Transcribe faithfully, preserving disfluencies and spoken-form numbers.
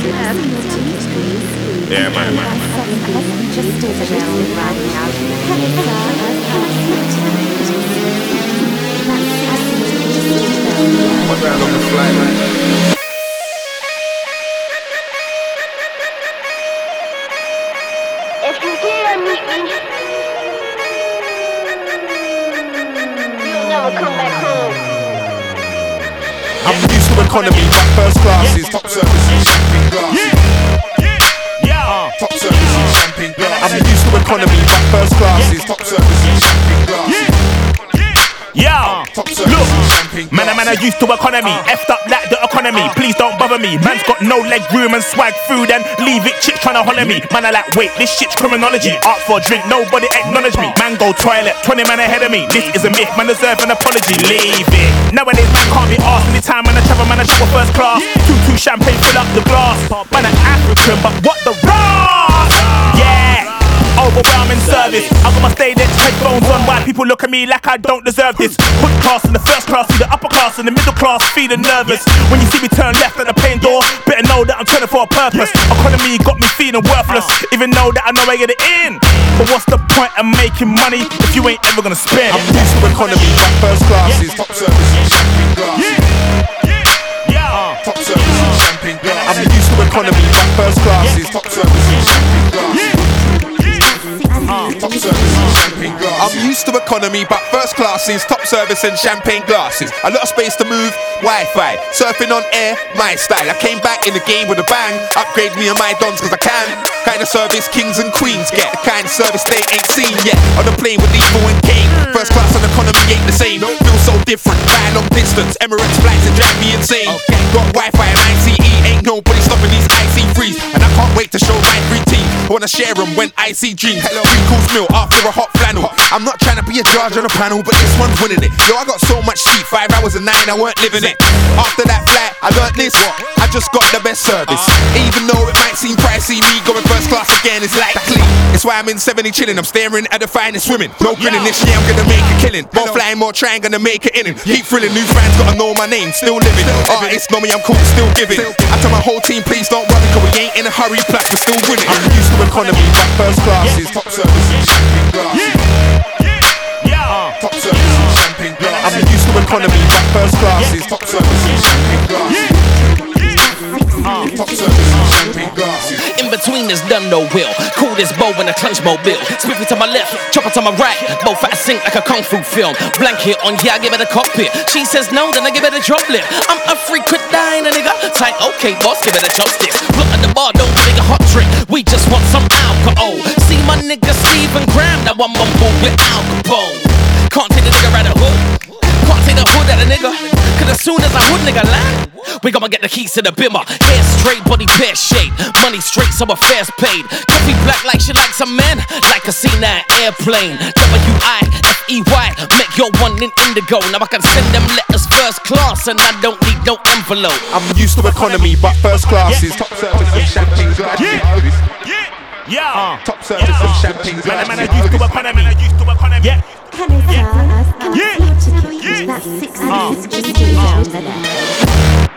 Yeah, man, man. Just over there right now. What round on the flight, man? If you dare meet me, you'll never come back home. I'm used to economy, but first class is top service and champagne glasses. Yeah, yeah, uh, Top service and champagne glasses. I'm used to economy, but first class is top service and champagne glasses. yeah. Top service Look, and champagne man, man, I glasses. used to economy, effed up like the economy. Please don't bother me. Man's got no leg room and swag food and leave it. Chicks tryna holler me. Man, I like wait, this shit's criminology. Ask for a drink, nobody acknowledge me. Man, go toilet, twenty man ahead of me. This is a myth, man deserve an apology. Leave it. Nowadays, man can't be asked. Anytime man I travel, man I travel first class. Two two champagne, fill up the glass. Man, I'm African, but what the ras? Yeah. Overwhelming service. I got my Stay-Dex headphones on. Why people look at me like I don't deserve this? Hood class in the first class, see the upper class and the middle class feeling nervous. When you see me turn left at the plane door, better know that I'm turning for a purpose. Economy got me feeling worthless, even though that I know I get it in. But what's the point of making money if you ain't ever gonna spend? I'm used to economy, but first class is top service and champagne glasses. Top service and champagne glasses. I'm used to economy, but first class is top service and champagne glasses. Top service and champagne glasses. I'm used to economy, but first class is top service and champagne glasses. A lot of space to move, Wi-Fi, surfing on air, my style. I came back in the game with a bang. Upgrade me and my dons cause I can. Kind of service kings and queens get. The kind of service they ain't seen yet. On the plane with Evo and Kane. First class and economy ain't the same. Feel so different, flying long distance. Emirates flights that drive me insane. Got Wi-Fi and I C E. Ain't nobody stopping these I C threes. And I can't wait to show my three team. I wanna share them when I see dreams. Hello, three course meal after a hot flannel. I'm not trying to be a judge on a panel, but this one's winning it. Yo, I got so much sleep, five hours a night, I weren't living it. After that flight, I learned this. I just got the best service. Even though it might seem pricey, me going first class again is likely. It's why I'm in seventy chilling. I'm staring at the finest women. No grinning this year, I'm gonna make a killing. More flying, more trying, gonna make it in him. Keep thrilling, new fans gotta know my name. Still living. Artists know me, I'm cool, still giving. I tell my whole team, please don't worry, cause we ain't in a hurry, plus we're still winning. I'm used to economy, but first class is top service and champagne glasses. Top service and champagne glasses. I'm used to economy, but first class is top service and champagne glasses. Top service and champagne glasses. In between there's done no will. Cool this bow in a clunch mobile. Spiffy to my left, chopper to my right. Both at a sink like a kung fu film. Blanket on, yeah, I give it a cockpit. She says no, then I give it a droplet. I'm a frequent diner, nigga. Tight, okay, boss, give it a chopsticks. Look at the bar, don't give it a hot drink. We just want some alcohol. See my nigga Stephen Graham, now I'm on board with Al Capone. Can't take the nigga right the hood. Can't take the hood at a nigga. Cause as soon as I hood nigga land, we gonna get the keys to the bimmer. Hair straight, body pear shade. Money straight, so affairs paid. Coffee black like she likes a man. Like a C nine airplane. W I F E Y. Make your one in indigo. Now I can send them letters first class. And I don't need no envelope. I'm used to economy, but first class is top service and champagne glasses. Yeah, yeah. Top service and champagne glasses. Man, man, I used to economy. I used to economy. Yeah. Can I serve? Yeah. That's six minutes, just do over there.